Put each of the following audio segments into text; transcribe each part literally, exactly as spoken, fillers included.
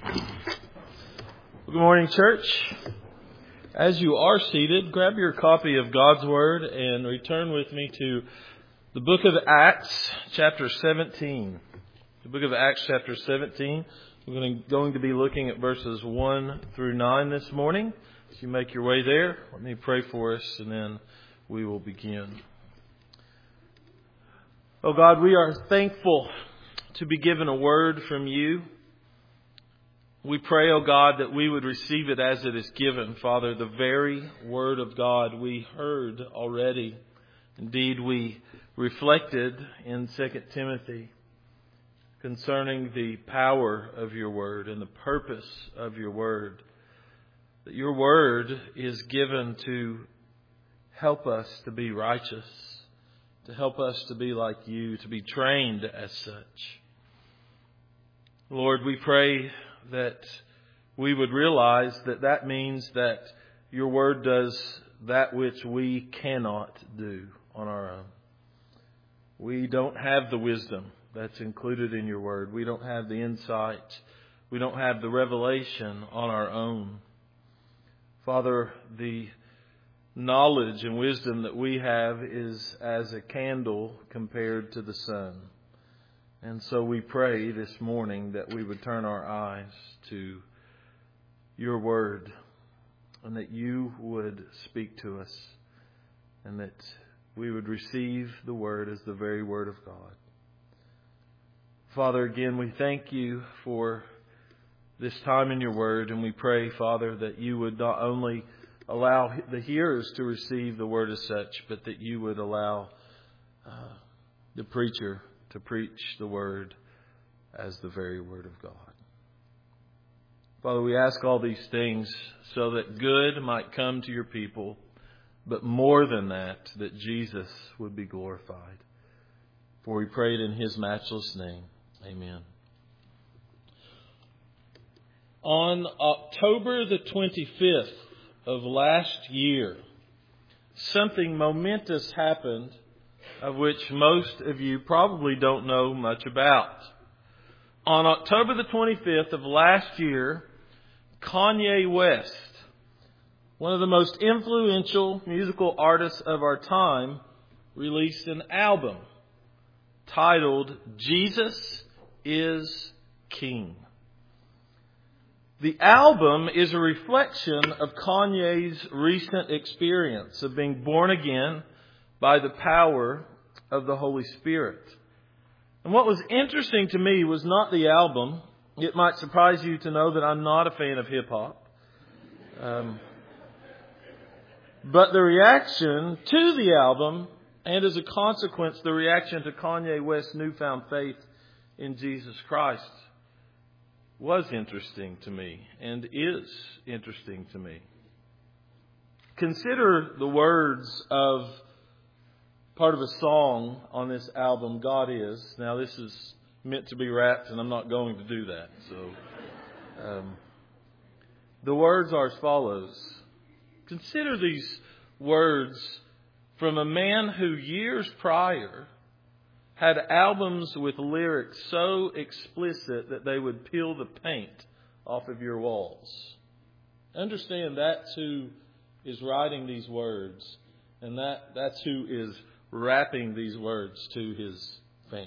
Good morning, church. As you are seated, grab your copy of God's Word and return with me to the book of Acts, chapter seventeen. The book of Acts, chapter seventeen. We're going to, going to be looking at verses one through nine this morning. As you make your way there, let me pray for us and then we will begin. Oh God, we are thankful to be given a word from you. We pray, oh God, that we would receive it as it is given. Father, the very word of God we heard already. Indeed, we reflected in Second Timothy concerning the power of your word and the purpose of your word. That your word is given to help us to be righteous, to help us to be like you, to be trained as such. Lord, we pray that we would realize that that means that your word does that which we cannot do on our own. We don't have the wisdom that's included in your word. We don't have the insight. We don't have the revelation on our own. Father, the knowledge and wisdom that we have is as a candle compared to the sun. And so we pray this morning that we would turn our eyes to your word and that you would speak to us and that we would receive the word as the very word of God. Father, again, we thank you for this time in your word, and we pray, Father, that you would not only allow the hearers to receive the word as such, but that you would allow uh, the preacher to preach the word as the very word of God. Father, we ask all these things so that good might come to your people, but more than that, that Jesus would be glorified. For we pray it in his matchless name. Amen. On October the twenty-fifth of last year, something momentous happened of which most of you probably don't know much about. On October the twenty-fifth of last year, Kanye West, one of the most influential musical artists of our time, released an album titled Jesus is King. The album is a reflection of Kanye's recent experience of being born again by the power of the Holy Spirit. And what was interesting to me was not the album. It might surprise you to know that I'm not a fan of hip hop. Um, but the reaction to the album, and as a consequence, the reaction to Kanye West's newfound faith in Jesus Christ, was interesting to me and is interesting to me. Consider the words of part of a song on this album, God Is. Now, this is meant to be rapped, and I'm not going to do that. So, um, the words are as follows. Consider these words from a man who years prior had albums with lyrics so explicit that they would peel the paint off of your walls. Understand that's who is writing these words, and that, that's who is rapping these words to his fans.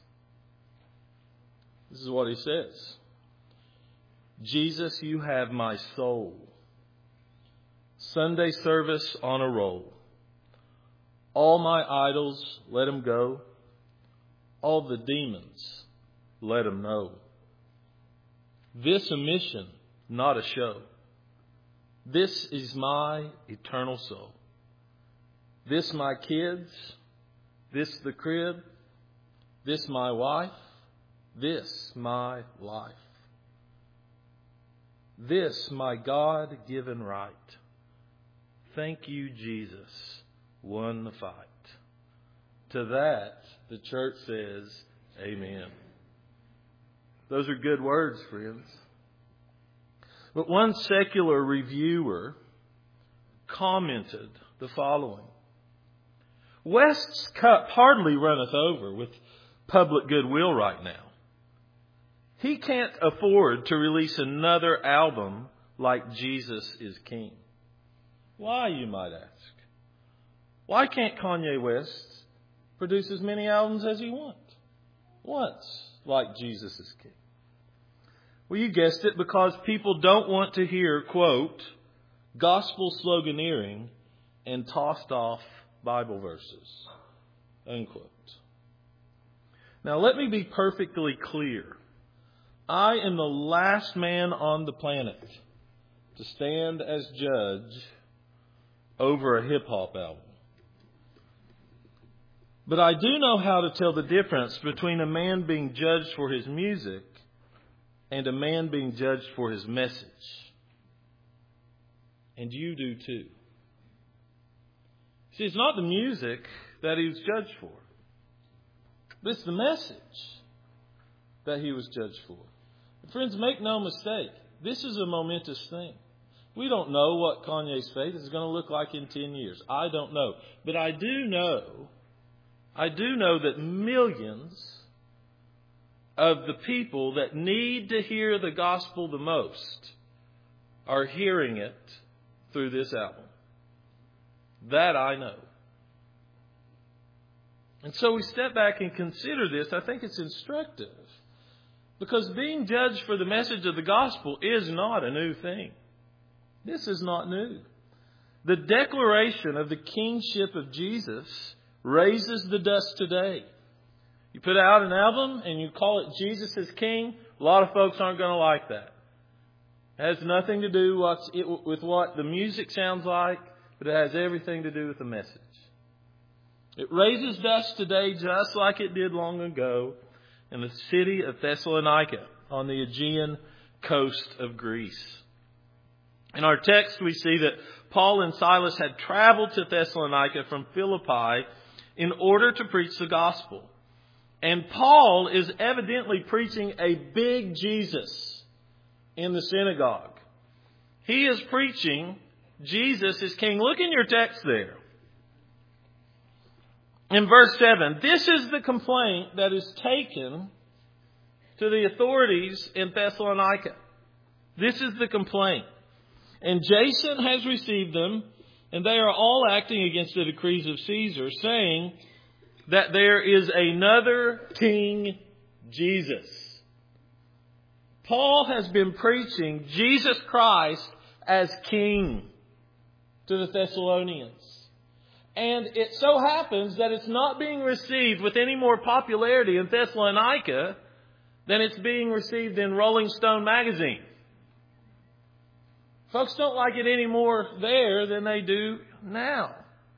This is what he says. Jesus, you have my soul. Sunday service on a roll. All my idols, let them go. All the demons, let them know. This a mission, not a show. This is my eternal soul. This my kids, this the crib, this my wife, this my life. This my God-given right. Thank you, Jesus, won the fight. To that, the church says, amen. Those are good words, friends. But one secular reviewer commented the following. West's cup hardly runneth over with public goodwill right now. he can't afford to release another album like Jesus is King. Why, you might ask? Why can't Kanye West produce as many albums as he wants? Wants, like Jesus is King. Well, you guessed it, because people don't want to hear, quote, gospel sloganeering and tossed off Bible verses, unquote. Now, let me be perfectly clear. I am the last man on the planet to stand as judge over a hip-hop album. But I do know how to tell the difference between a man being judged for his music and a man being judged for his message. And you do too. See, it's not the music that he was judged for. It's the message that he was judged for. Friends, make no mistake. This is a momentous thing. We don't know what Kanye's faith is going to look like in ten years. I don't know. But I do know, I do know that millions of the people that need to hear the gospel the most are hearing it through this album. That I know. And so we step back and consider this. I think it's instructive. Because being judged for the message of the gospel is not a new thing. This is not new. The declaration of the kingship of Jesus raises the dust today. You put out an album and you call it Jesus is King, a lot of folks aren't going to like that. It has nothing to do with what the music sounds like, but it has everything to do with the message. It raises dust today just like it did long ago in the city of Thessalonica on the Aegean coast of Greece. In our text, we see that Paul and Silas had traveled to Thessalonica from Philippi in order to preach the gospel. And Paul is evidently preaching a big Jesus in the synagogue. He is preaching Jesus is King. Look in your text there. In verse seven, this is the complaint that is taken to the authorities in Thessalonica. This is the complaint. And Jason has received them, and they are all acting against the decrees of Caesar, saying that there is another King Jesus. Paul has been preaching Jesus Christ as King to the Thessalonians. And it so happens that it's not being received with any more popularity in Thessalonica than it's being received in Rolling Stone magazine. Folks don't like it any more there than they do now.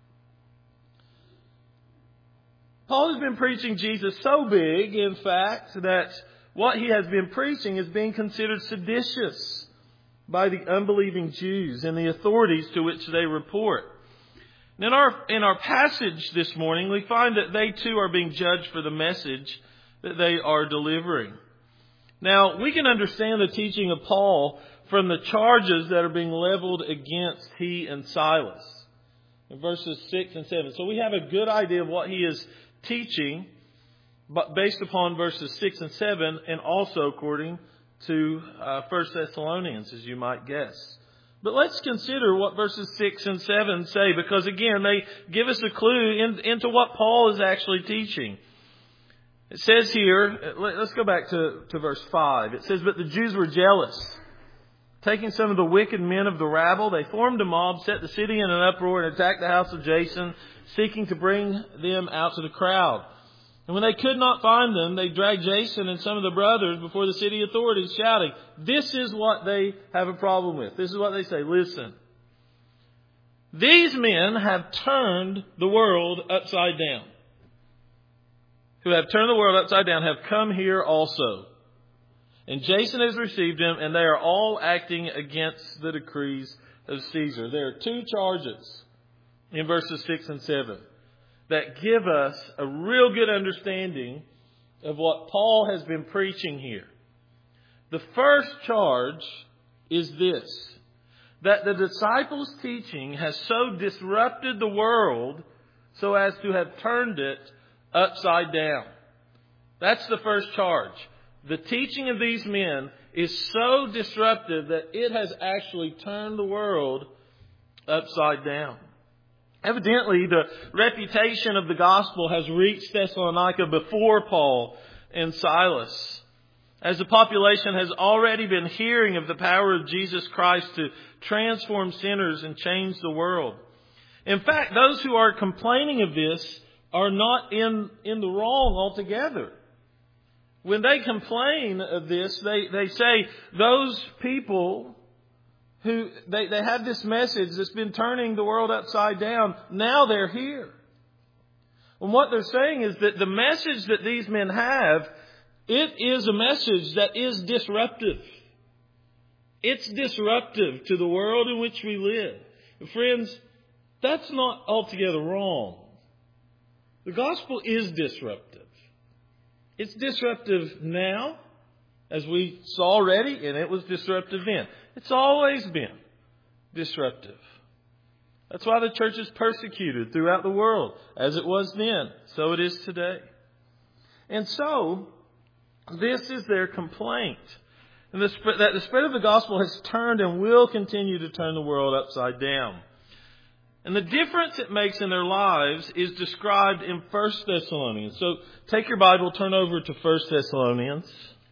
Paul has been preaching Jesus so big, in fact, that what he has been preaching is being considered seditious by the unbelieving Jews and the authorities to which they report. In our, in our passage this morning, we find that they too are being judged for the message that they are delivering. Now, we can understand the teaching of Paul from the charges that are being leveled against he and Silas in verses six and seven. So we have a good idea of what he is teaching, but based upon verses six and seven, and also according to uh, First Thessalonians, as you might guess. But let's consider what verses six and seven say, because again, they give us a clue in, into what Paul is actually teaching. It says here, let's go back to, to verse five. It says, but the Jews were jealous. Taking some of the wicked men of the rabble, they formed a mob, set the city in an uproar, and attacked the house of Jason, seeking to bring them out to the crowd. And when they could not find them, they dragged Jason and some of the brothers before the city authorities, shouting, this is what they have a problem with. This is what they say. Listen, these men have turned the world upside down. Who have turned the world upside down have come here also. And Jason has received them, and they are all acting against the decrees of Caesar. There are two charges in verses six and seven that give us a real good understanding of what Paul has been preaching here. The first charge is this, that the disciples' teaching has so disrupted the world so as to have turned it upside down. That's the first charge. the teaching of these men is so disruptive that it has actually turned the world upside down. Evidently, the reputation of the gospel has reached Thessalonica before Paul and Silas, as the population has already been hearing of the power of Jesus Christ to transform sinners and change the world. In fact, those who are complaining of this are not in, in the wrong altogether. When they complain of this, they, they say those people who they, they have this message that's been turning the world upside down, now they're here. And what they're saying is that the message that these men have, it is a message that is disruptive. It's disruptive to the world in which we live. And friends, that's not altogether wrong. The gospel is disruptive. It's disruptive now, as we saw already, and it was disruptive then. It's always been disruptive. That's why the church is persecuted throughout the world. As it was then, so it is today. And so, this is their complaint. And the spread, that the spread of the gospel has turned and will continue to turn the world upside down. And the difference it makes in their lives is described in First Thessalonians. So take your Bible, turn over to First Thessalonians.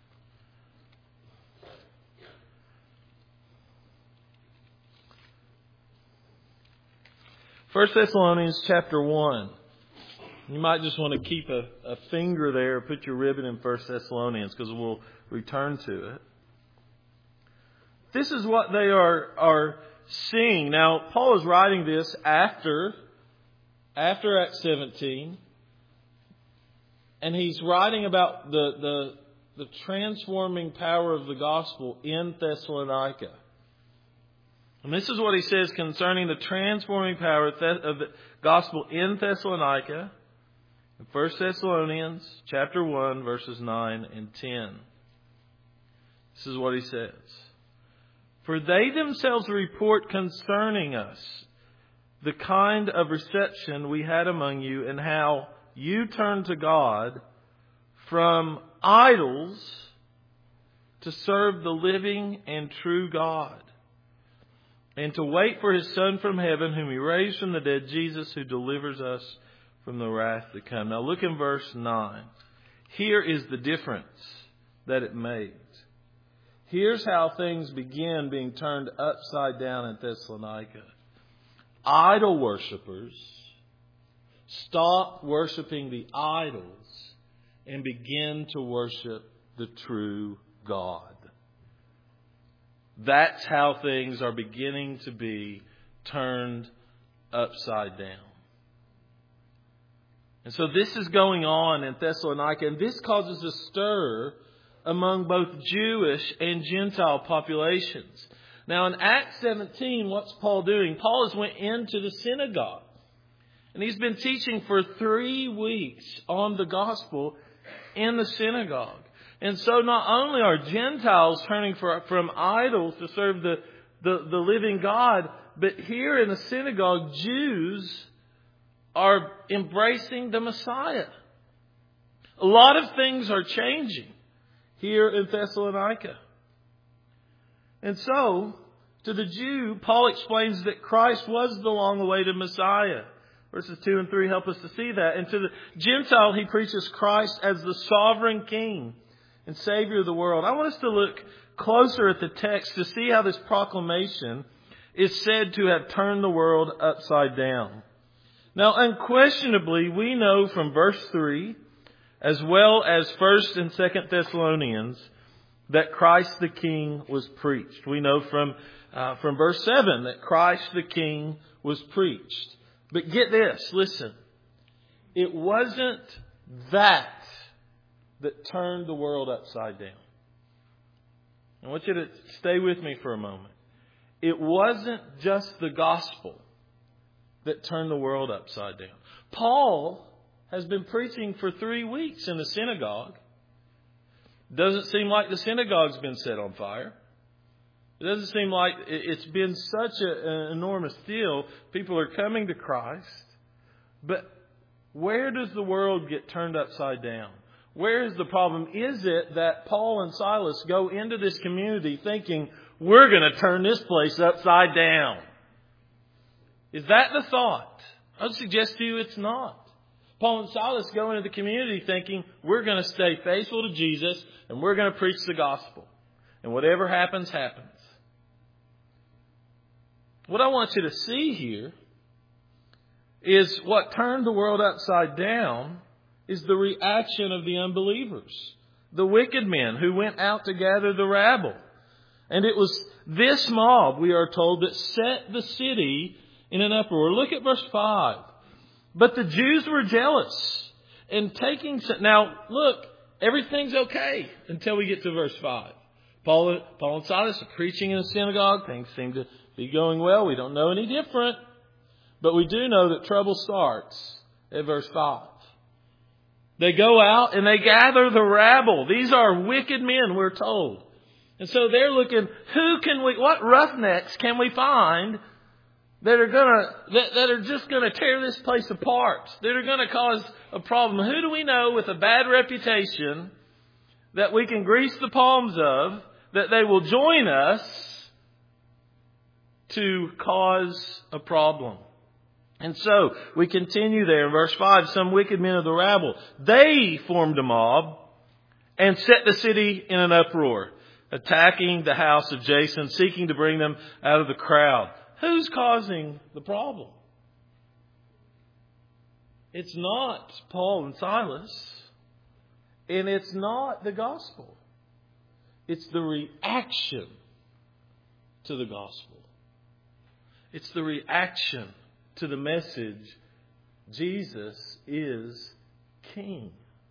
First Thessalonians chapter one. You might just want to keep a, a finger there, put your ribbon in First Thessalonians, because we'll return to it. This is what they are, are seeing. Now, Paul is writing this after, after Acts seventeen. And he's writing about the, the, the transforming power of the gospel in Thessalonica. And this is what he says concerning the transforming power of the gospel in Thessalonica. In First Thessalonians chapter one, verses nine and ten. This is what he says. For they themselves report concerning us the kind of reception we had among you, and how you turned to God from idols to serve the living and true God, and to wait for His Son from heaven, whom He raised from the dead, Jesus, who delivers us from the wrath to come. Now look in verse nine. Here is the difference that it makes. Here's how things begin being turned upside down in Thessalonica. Idol worshippers stop worshiping the idols and begin to worship the true God. That's how things are beginning to be turned upside down. And so this is going on in Thessalonica, and this causes a stir among both Jewish and Gentile populations. Now in Acts seventeen, what's Paul doing? Paul has went into the synagogue. And he's been teaching for three weeks on the gospel in the synagogue. And so not only are Gentiles turning for, from idols to serve the, the, the living God, but here in the synagogue, Jews are embracing the Messiah. A lot of things are changing here in Thessalonica. And so, to the Jew, Paul explains that Christ was the long-awaited Messiah. Verses two and three help us to see that. And to the Gentile, he preaches Christ as the sovereign King and Savior of the world. I want us to look closer at the text to see how this proclamation is said to have turned the world upside down. Now, unquestionably, we know from verse three, as well as First and Second Thessalonians, that Christ the King was preached. We know from uh, from verse seven that Christ the King was preached. But get this, listen. It wasn't that that turned the world upside down. I want you to stay with me for a moment. It wasn't just the gospel that turned the world upside down. Paul has been preaching for three weeks in the synagogue. Doesn't seem like the synagogue's been set on fire. It doesn't seem like it's been such a, an enormous deal. People are coming to Christ. But where does the world get turned upside down? Where is the problem? Is it that Paul and Silas go into this community thinking, we're going to turn this place upside down? Is that the thought? I would suggest to you it's not. Paul and Silas go into the community thinking, we're going to stay faithful to Jesus and we're going to preach the gospel. And whatever happens, happens. What I want you to see here is what turned the world upside down is the reaction of the unbelievers, the wicked men who went out to gather the rabble. And it was this mob, we are told, that set the city in an uproar. Look at verse five. But the Jews were jealous and taking... Now, look, everything's okay until we get to verse five. Paul, Paul and Silas are preaching in a synagogue. Things seem to be going well. We don't know any different. But we do know that trouble starts at verse five. They go out and they gather the rabble. These are wicked men, we're told. And so they're looking, who can we, what roughnecks can we find that are gonna, that, that are just gonna tear this place apart, that are gonna cause a problem? Who do we know with a bad reputation that we can grease the palms of, that they will join us to cause a problem? And so we continue there in verse five. Some wicked men of the rabble, they formed a mob and set the city in an uproar, attacking the house of Jason, seeking to bring them out of the crowd. Who's causing the problem? It's not Paul and Silas, and it's not the gospel. It's the reaction to the gospel. It's the reaction to the message, Jesus is King.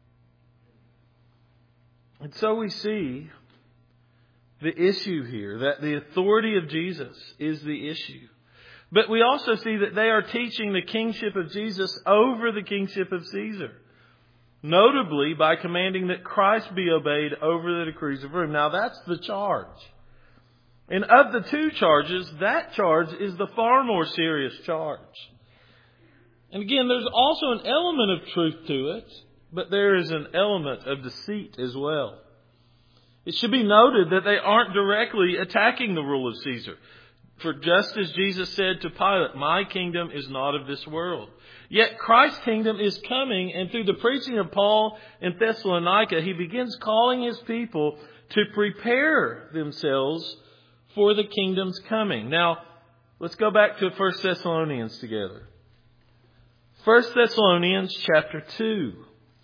And so we see the issue here, that the authority of Jesus is the issue. But we also see that they are teaching the kingship of Jesus over the kingship of Caesar. Notably by commanding that Christ be obeyed over the decrees of Rome. Now that's the charge. And of the two charges, that charge is the far more serious charge. And again, there's also an element of truth to it, but there is an element of deceit as well. It should be noted that they aren't directly attacking the rule of Caesar. For just as Jesus said to Pilate, my kingdom is not of this world. Yet Christ's kingdom is coming, and through the preaching of Paul in Thessalonica, he begins calling his people to prepare themselves for the kingdom's coming. Now, let's go back to First Thessalonians together. First Thessalonians chapter two.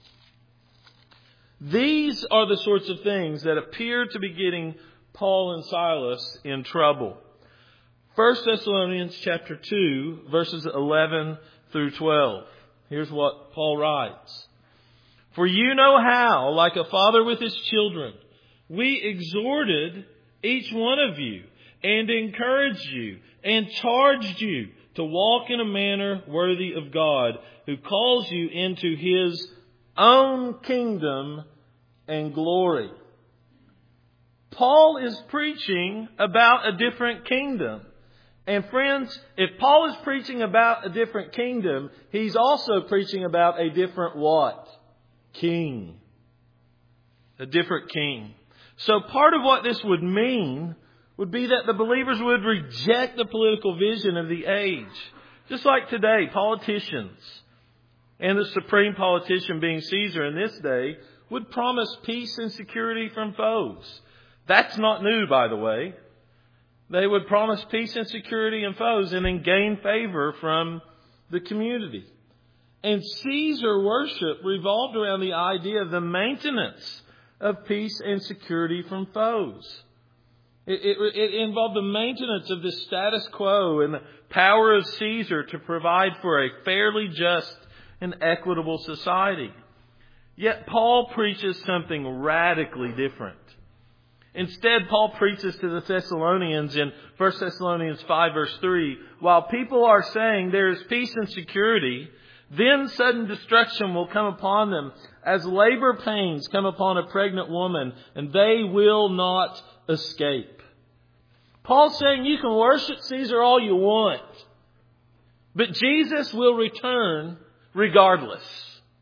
These are the sorts of things that appear to be getting Paul and Silas in trouble. First Thessalonians chapter two, verses eleven through twelve. Here's what Paul writes. For you know how, like a father with his children, we exhorted each one of you and encouraged you and charged you to walk in a manner worthy of God, who calls you into his own kingdom and glory. Paul is preaching about a different kingdom. And friends, if Paul is preaching about a different kingdom, he's also preaching about a different what? King. A different king. So part of what this would mean would be that the believers would reject the political vision of the age. Just like today, politicians, and the supreme politician being Caesar in this day, would promise peace and security from foes. That's not new, by the way. They would promise peace and security and foes and then gain favor from the community. And Caesar worship revolved around the idea of the maintenance of peace and security from foes. It, it, it involved the maintenance of the status quo and the power of Caesar to provide for a fairly just and equitable society. Yet Paul preaches something radically different. Instead, Paul preaches to the Thessalonians in First Thessalonians five verse three, while people are saying there is peace and security, then sudden destruction will come upon them as labor pains come upon a pregnant woman, and they will not escape. Paul's saying you can worship Caesar all you want, but Jesus will return regardless.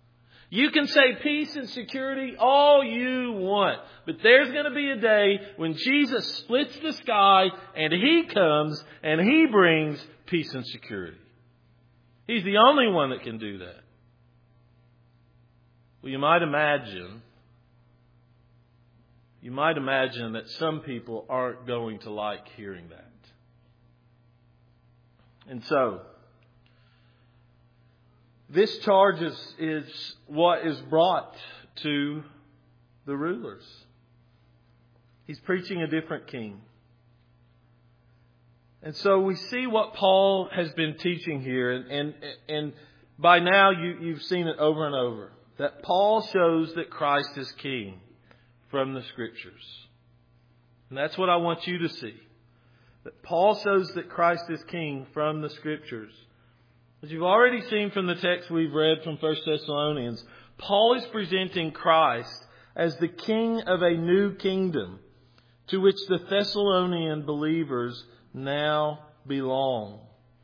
You can say peace and security all you want, but there's going to be a day when Jesus splits the sky and He comes and He brings peace and security. He's the only one that can do that. Well, you might imagine, you might imagine that some people aren't going to like hearing that. And so, this charge is, is what is brought to the rulers. He's preaching a different king. And so we see what Paul has been teaching here. And, and, and by now you, you've seen it over and over. That Paul shows that Christ is king from the Scriptures. And that's what I want you to see. That Paul shows that Christ is king from the Scriptures. As you've already seen from the text we've read from First Thessalonians, Paul is presenting Christ as the king of a new kingdom to which the Thessalonian believers now belong.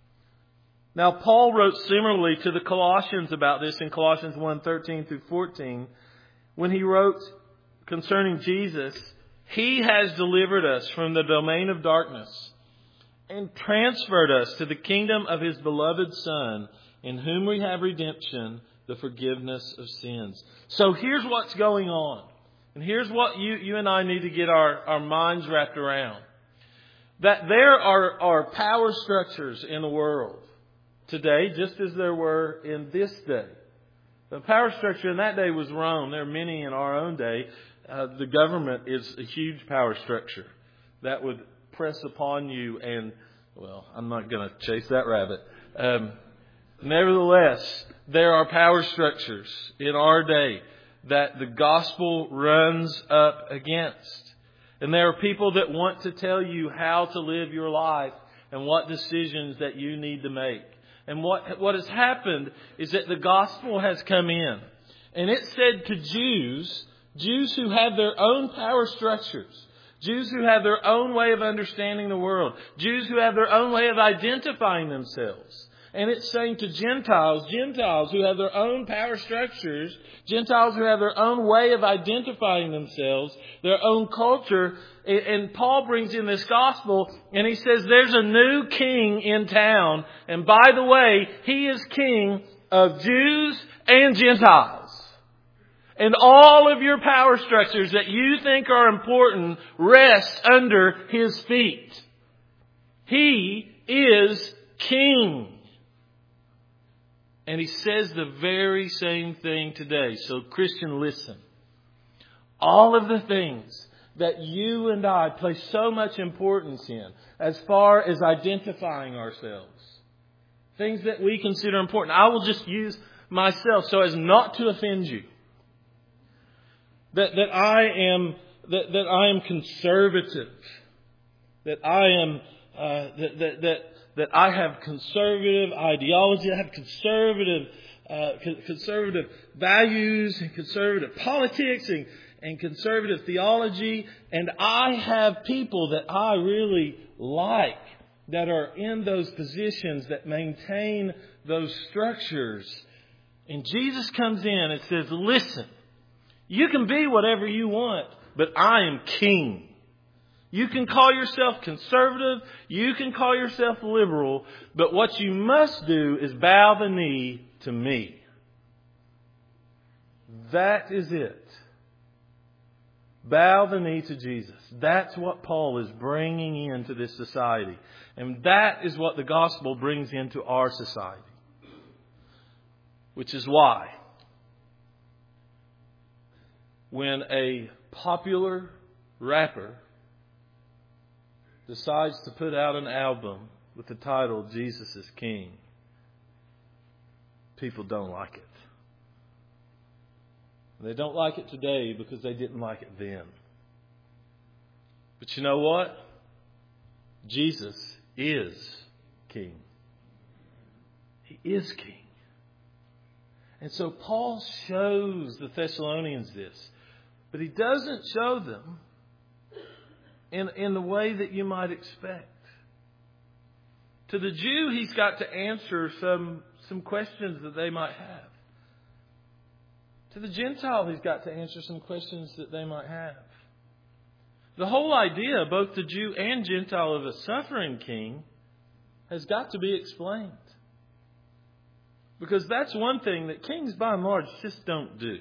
Now, Paul wrote similarly to the Colossians about this in Colossians one, thirteen through fourteen. When he wrote concerning Jesus, He has delivered us from the domain of darkness and transferred us to the kingdom of His beloved Son, in whom we have redemption, the forgiveness of sins. So here's what's going on. And here's what you, you and I need to get our, our minds wrapped around. That there are, are power structures in the world today, just as there were in this day. The power structure in that day was Rome. There are many in our own day. Uh, the government is a huge power structure that would press upon you and, well, I'm not going to chase that rabbit. Um, nevertheless, there are power structures in our day that the gospel runs up against. And there are people that want to tell you how to live your life and what decisions that you need to make. And what, what has happened is that the gospel has come in. And it said to Jews, Jews who have their own power structures, Jews who have their own way of understanding the world, Jews who have their own way of identifying themselves. And it's saying to Gentiles, Gentiles who have their own power structures, Gentiles who have their own way of identifying themselves, their own culture. And Paul brings in this gospel and he says there's a new king in town. And by the way, he is king of Jews and Gentiles. And all of your power structures that you think are important rest under his feet. He is king. And he says the very same thing today. So Christian, listen. All of the things that you and I place so much importance in as far as identifying ourselves, things that we consider important. I will just use myself so as not to offend you. That, that I am that, that I am conservative. That I am uh, that, that that that I have conservative ideology. I have conservative uh, conservative values and conservative politics and, and conservative theology. And I have people that I really like that are in those positions that maintain those structures. And Jesus comes in and says, listen, you can be whatever you want, but I am king. You can call yourself conservative. You can call yourself liberal. But what you must do is bow the knee to me. That is it. Bow the knee to Jesus. That's what Paul is bringing into this society. And that is what the gospel brings into our society. Which is why when a popular rapper decides to put out an album with the title Jesus is King, people don't like it. They don't like it today because they didn't like it then. But you know what? Jesus is King. He is King. And so Paul shows the Thessalonians this. But he doesn't show them in, in the way that you might expect. To the Jew, he's got to answer some, some questions that they might have. To the Gentile, He's got to answer some questions that they might have. The whole idea, both the Jew and Gentile, of a suffering king has got to be explained. Because that's one thing that kings, by and large, just don't do.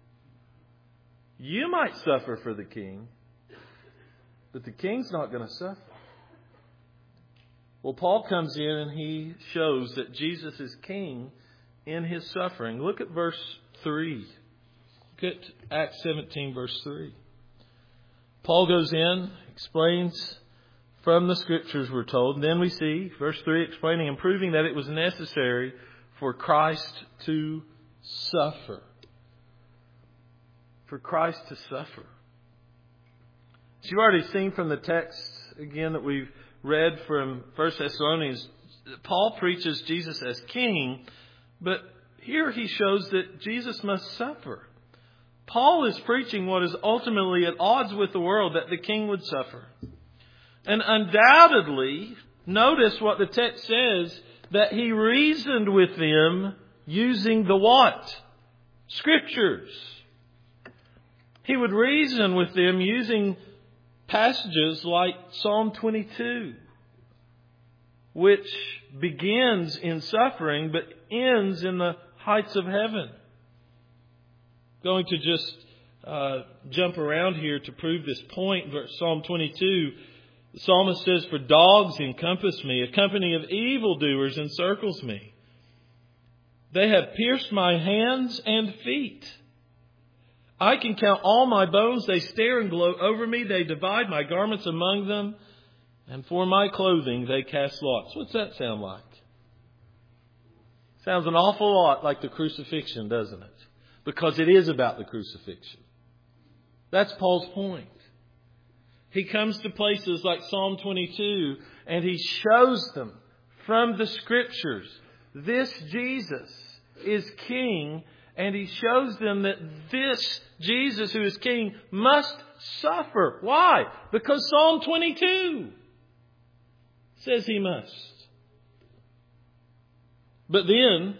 You might suffer for the king, but the king's not going to suffer. Well, Paul comes in and he shows that Jesus is king in His suffering. Look at verse three. Look at Acts seventeen, verse three. Paul goes in, explains from the Scriptures, we're told. And then we see, verse three, explaining and proving that it was necessary for Christ to suffer. For Christ to suffer. As you've already seen from the text, again, that we've read from First Thessalonians, Paul preaches Jesus as king, but here he shows that Jesus must suffer. Paul is preaching what is ultimately at odds with the world, that the king would suffer. And undoubtedly, notice what the text says, that he reasoned with them using the what? Scriptures. He would reason with them using passages like Psalm twenty-two, which begins in suffering but ends in the heights of heaven. Going to just uh, jump around here to prove this point. Psalm twenty-two, the psalmist says, "For dogs encompass me, a company of evildoers encircles me. They have pierced my hands and feet. I can count all my bones. They stare and gloat over me. They divide my garments among them. And for my clothing they cast lots." What's that sound like? Sounds an awful lot like the crucifixion, doesn't it? Because it is about the crucifixion. That's Paul's point. He comes to places like Psalm twenty-two and he shows them from the Scriptures, this Jesus is king. And he shows them that this Jesus who is king must suffer. Why? Because Psalm twenty-two says he must. But then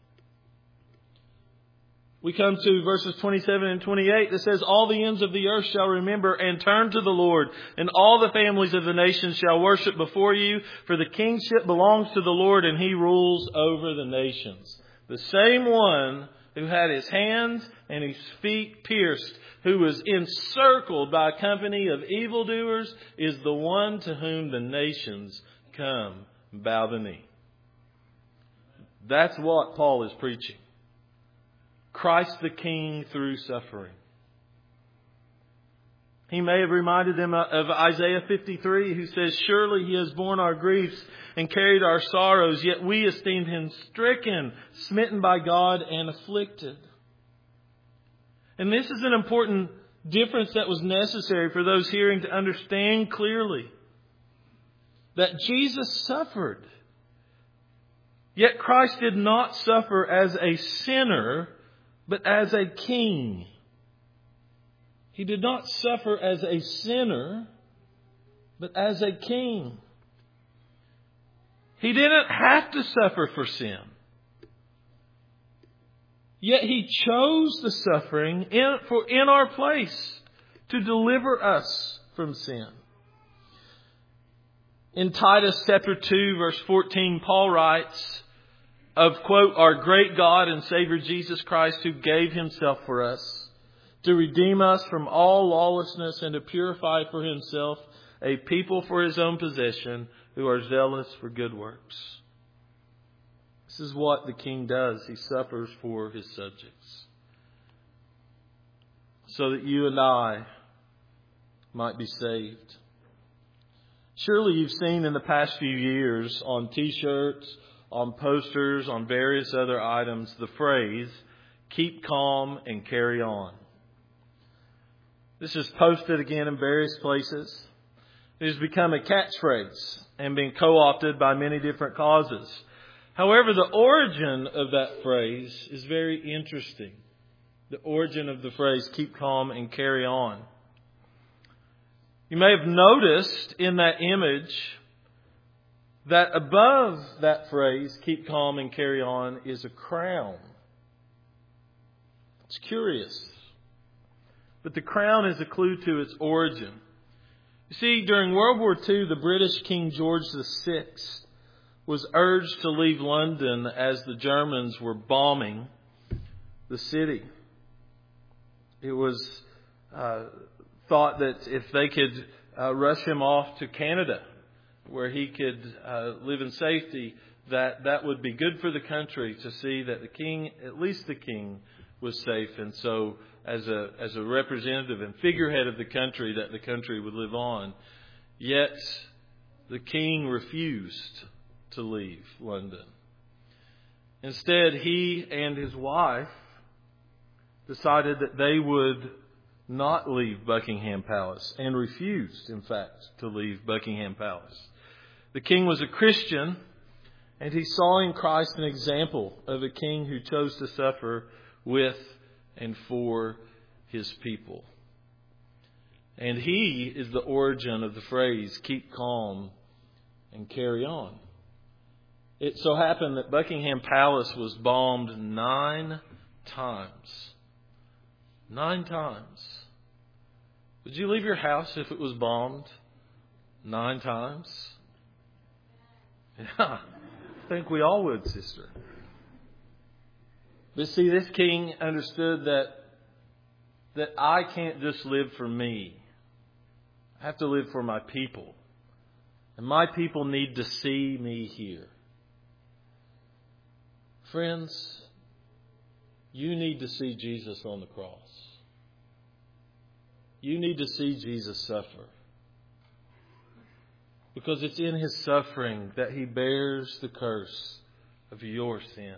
we come to verses twenty-seven and twenty-eight that says, "All the ends of the earth shall remember and turn to the Lord, and all the families of the nations shall worship before you. For the kingship belongs to the Lord, and He rules over the nations." The same one who had his hands and his feet pierced, who was encircled by a company of evildoers, is the one to whom the nations come and bow the knee. That's what Paul is preaching. Christ the King through suffering. He may have reminded them of Isaiah fifty-three, who says, "Surely He has borne our griefs and carried our sorrows, yet we esteemed Him stricken, smitten by God, and afflicted." And this is an important difference that was necessary for those hearing to understand clearly. That Jesus suffered. Yet Christ did not suffer as a sinner, but as a king. He did not suffer as a sinner, but as a king. He didn't have to suffer for sin. Yet He chose the suffering in, for, in our place to deliver us from sin. In Titus chapter two, verse fourteen, Paul writes of, quote, "Our great God and Savior Jesus Christ, who gave Himself for us, to redeem us from all lawlessness and to purify for Himself a people for His own possession who are zealous for good works." This is what the King does. He suffers for His subjects, so that you and I might be saved. Surely you've seen in the past few years on T-shirts, on posters, on various other items, the phrase, "Keep calm and carry on." This is posted again in various places. It has become a catchphrase and been co-opted by many different causes. However, the origin of that phrase is very interesting. The origin of the phrase, "keep calm and carry on." You may have noticed in that image that above that phrase, "keep calm and carry on," is a crown. It's curious. But the crown is a clue to its origin. You see, during World War Two, the British King George the Sixth was urged to leave London as the Germans were bombing the city. It was uh, thought that if they could uh, rush him off to Canada, where he could uh, live in safety, that that would be good for the country to see that the king, at least the king, was safe. And so as a as a representative and figurehead of the country, that the country would live on. Yet the king refused to leave London. Instead, he and his wife decided that they would not leave Buckingham Palace, and refused, in fact, to leave Buckingham Palace. The king was a Christian, and he saw in Christ an example of a king who chose to suffer with and for his people. And he is the origin of the phrase, keep calm and carry on. It so happened that Buckingham Palace was bombed nine times. Nine times. Would you leave your house if it was bombed nine times? Yeah, I think we all would, sister. But see, this king understood that that I can't just live for me. I have to live for my people. And my people need to see me here. Friends, you need to see Jesus on the cross. You need to see Jesus suffer. Because it's in His suffering that He bears the curse of your sin.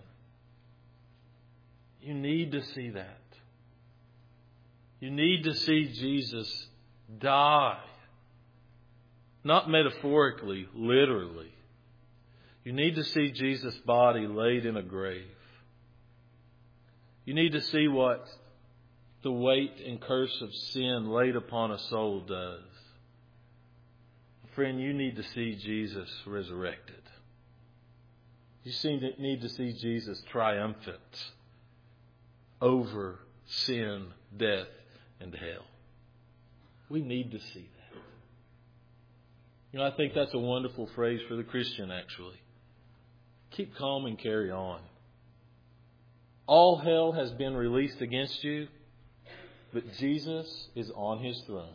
You need to see that. You need to see Jesus die. Not metaphorically, literally. You need to see Jesus' body laid in a grave. You need to see what the weight and curse of sin laid upon a soul does. Friend, you need to see Jesus resurrected. You need to see Jesus triumphant over sin, death, and hell. We need to see that. You know, I think that's a wonderful phrase for the Christian, actually. Keep calm and carry on. All hell has been released against you, but Jesus is on His throne.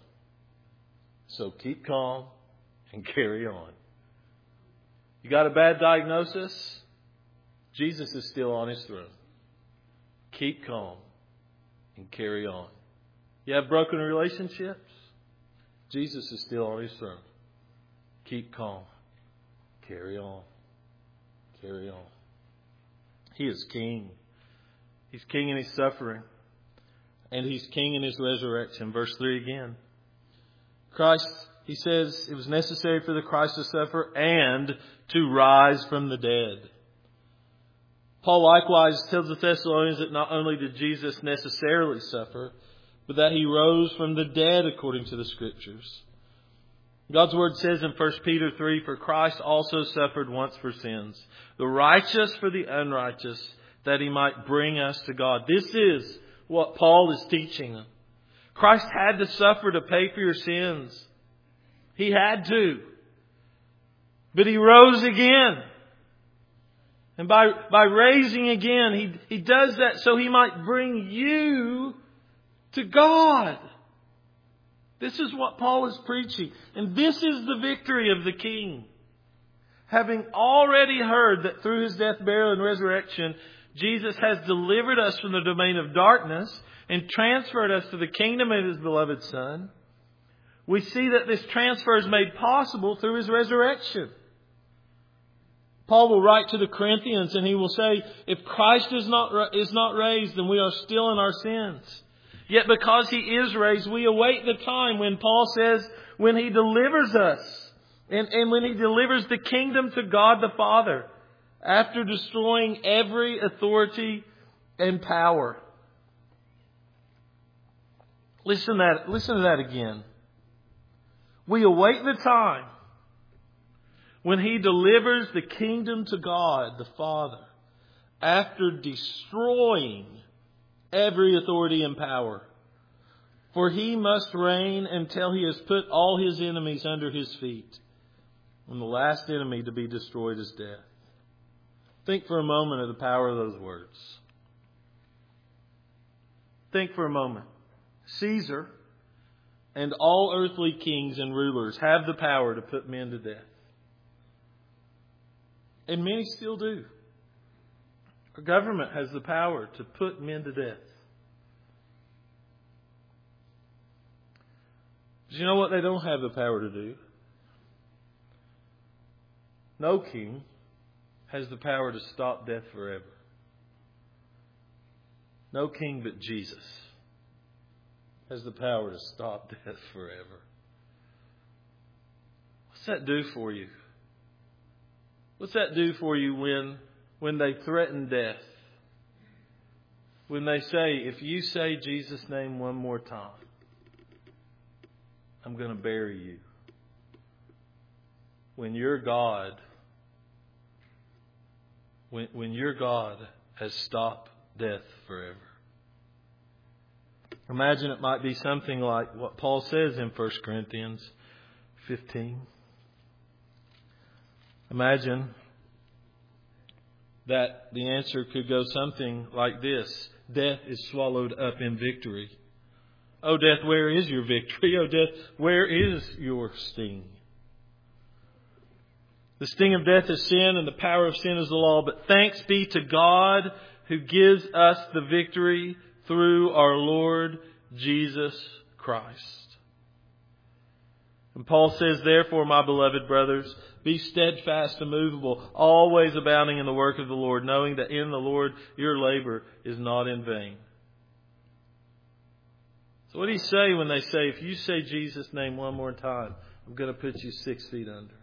So keep calm and carry on. You got a bad diagnosis? Jesus is still on His throne. Keep calm and carry on. You have broken relationships? Jesus is still on His throne. Keep calm. Carry on. Carry on. He is King. He's King in His suffering. And He's King in His resurrection. Verse three again. Christ, He says, it was necessary for the Christ to suffer and to rise from the dead. Paul likewise tells the Thessalonians that not only did Jesus necessarily suffer, but that He rose from the dead according to the Scriptures. God's Word says in First Peter three, for Christ also suffered once for sins, the righteous for the unrighteous, that He might bring us to God. This is what Paul is teaching them. Christ had to suffer to pay for your sins. He had to. But He rose again. And by, by raising again, he, he does that so He might bring you to God. This is what Paul is preaching. And this is the victory of the King. Having already heard that through His death, burial, and resurrection, Jesus has delivered us from the domain of darkness and transferred us to the kingdom of His beloved Son, we see that this transfer is made possible through His resurrection. Paul will write to the Corinthians and he will say, if Christ is not, is not raised, then we are still in our sins. Yet because He is raised, we await the time when Paul says, when He delivers us and, and when He delivers the kingdom to God the Father after destroying every authority and power. Listen to that, listen to that again. We await the time when He delivers the kingdom to God the Father after destroying every authority and power. For He must reign until He has put all His enemies under His feet. And the last enemy to be destroyed is death. Think for a moment of the power of those words. Think for a moment. Caesar and all earthly kings and rulers have the power to put men to death. And many still do. Our government has the power to put men to death. But you know what they don't have the power to do? No king has the power to stop death forever. No king but Jesus has the power to stop death forever. What's that do for you? What's that do for you when, when they threaten death? When they say, if you say Jesus' name one more time, I'm going to bury you. When your God, when, when your God has stopped death forever. Imagine it might be something like what Paul says in First Corinthians fifteen. Imagine that the answer could go something like this. Death is swallowed up in victory. Oh, death, where is your victory? Oh, death, where is your sting? The sting of death is sin, and the power of sin is the law. But thanks be to God who gives us the victory through our Lord Jesus Christ. And Paul says, therefore, my beloved brothers, be steadfast, immovable, always abounding in the work of the Lord, knowing that in the Lord your labor is not in vain. So what do you say when they say, if you say Jesus' name one more time, I'm going to put you six feet under?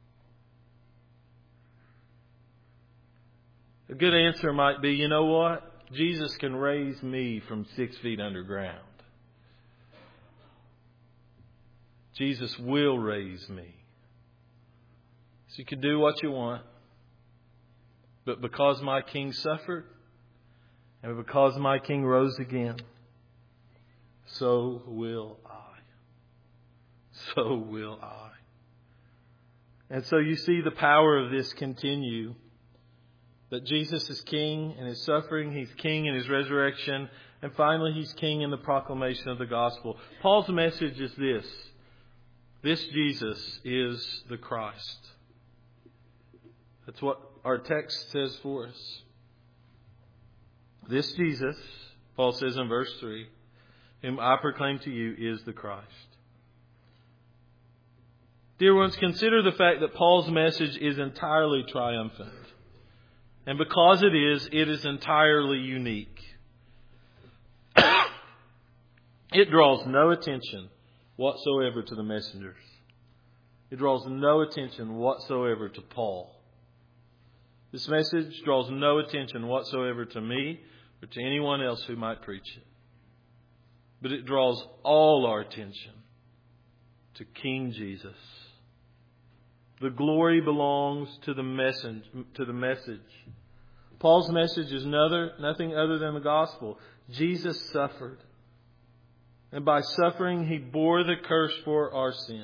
A good answer might be, you know what? Jesus can raise me from six feet underground. Jesus will raise me. So you can do what you want. But because my King suffered, and because my King rose again, so will I. So will I. And so you see the power of this continue. That Jesus is King in His suffering, He's King in His resurrection, and finally He's King in the proclamation of the gospel. Paul's message is this. This Jesus is the Christ. That's what our text says for us. This Jesus, Paul says in verse three, whom I proclaim to you is the Christ. Dear ones, consider the fact that Paul's message is entirely triumphant. And because it is, it is entirely unique. It draws no attention whatsoever to the messengers. It draws no attention whatsoever to Paul. This message draws no attention whatsoever to me or to anyone else who might preach it. But it draws all our attention to King Jesus. The glory belongs to the message. To the message. Paul's message is another, nothing other than the gospel. Jesus suffered. And by suffering, He bore the curse for our sin.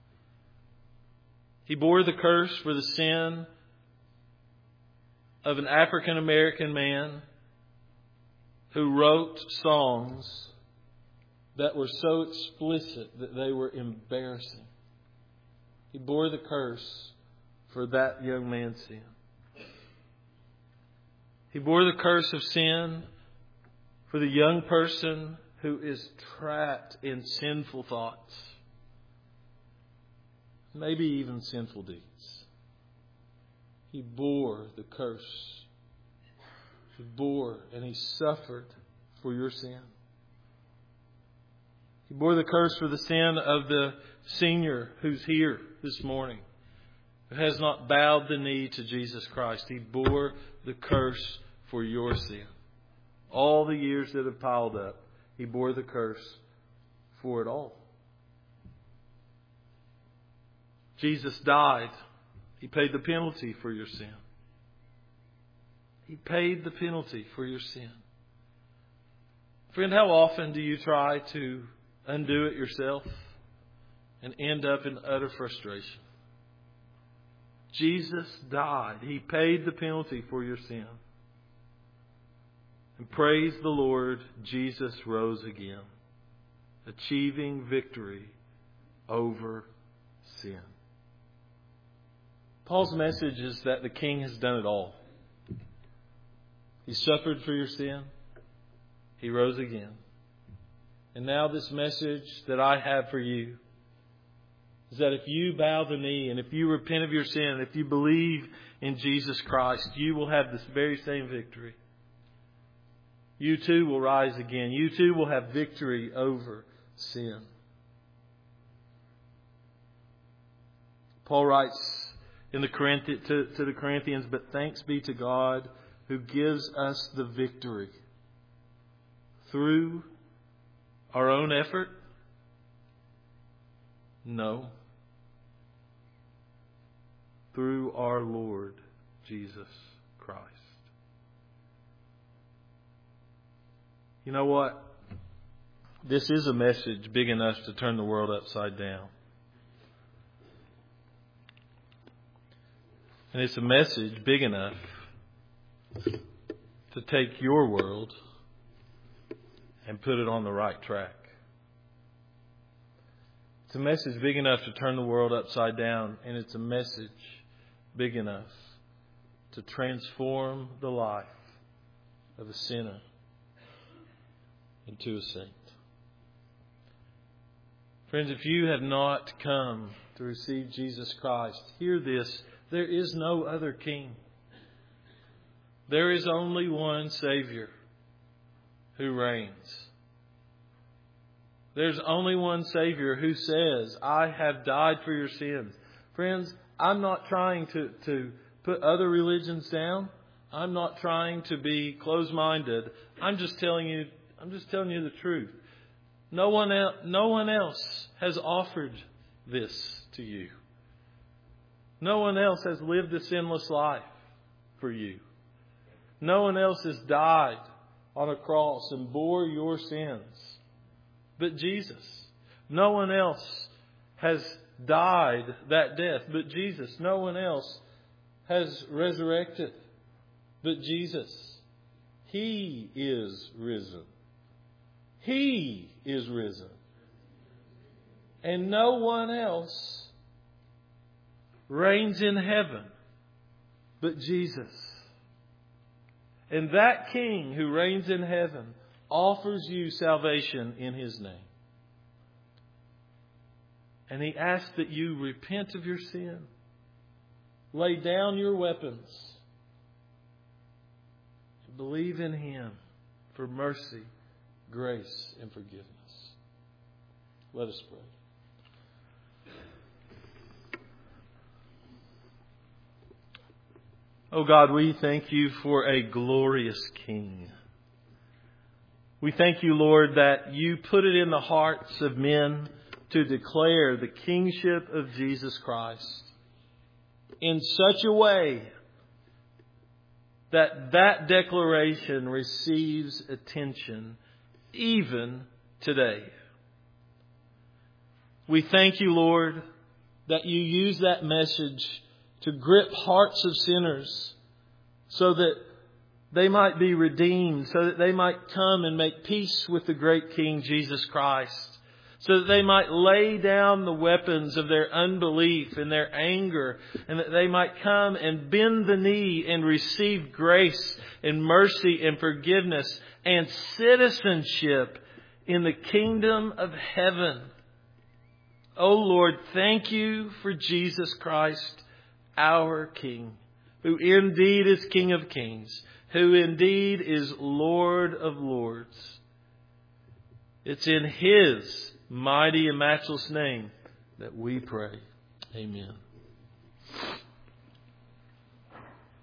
He bore the curse for the sin of an African American man who wrote songs that were so explicit that they were embarrassing. He bore the curse for that young man's sin. He bore the curse of sin for the young person who is trapped in sinful thoughts. Maybe even sinful deeds. He bore the curse. He bore and He suffered for your sin. He bore the curse for the sin of the senior who's here this morning, who has not bowed the knee to Jesus Christ. He bore the curse for your sin. All the years that have piled up, He bore the curse for it all. Jesus died. He paid the penalty for your sin. He paid the penalty for your sin. Friend, how often do you try to undo it yourself and end up in utter frustration? Jesus died. He paid the penalty for your sin. And praise the Lord, Jesus rose again, achieving victory over sin. Paul's message is that the King has done it all. He suffered for your sin. He rose again. And now this message that I have for you is that if you bow the knee and if you repent of your sin, and if you believe in Jesus Christ, you will have this very same victory. You too will rise again. You too will have victory over sin. Paul writes in the Corinthi- to, to the Corinthians, "But thanks be to God who gives us the victory through our own effort? No. Through our Lord Jesus Christ." You know what? This is a message big enough to turn the world upside down. And it's a message big enough to take your world and put it on the right track. It's a message big enough to turn the world upside down, and it's a message big enough to transform the life of a sinner into a saint. Friends, if you have not come to receive Jesus Christ, hear this. There is no other King. There is only one Savior who reigns. There's only one Savior who says, "I have died for your sins." Friends, I'm not trying to, to put other religions down. I'm not trying to be closed-minded. I'm just telling you, I'm just telling you the truth. No one else, no one else has offered this to you. No one else has lived a sinless life for you. No one else has died on a cross and bore your sins but Jesus. No one else has died that death but Jesus. No one else has resurrected but Jesus. He is risen. He is risen. And no one else reigns in heaven but Jesus. And that King who reigns in heaven offers you salvation in His name. And He asks that you repent of your sin. Lay down your weapons. And believe in Him for mercy, grace, and forgiveness. Let us pray. Oh God, we thank You for a glorious King. We thank You, Lord, that You put it in the hearts of men to declare the kingship of Jesus Christ in such a way that that declaration receives attention even today. We thank You, Lord, that You use that message to grip hearts of sinners so that they might be redeemed, so that they might come and make peace with the great King Jesus Christ, so that they might lay down the weapons of their unbelief and their anger, and that they might come and bend the knee and receive grace and mercy and forgiveness and citizenship in the kingdom of heaven. Oh Lord, thank You for Jesus Christ, our King, who indeed is King of kings, who indeed is Lord of lords. It's in His mighty and matchless name that we pray. Amen.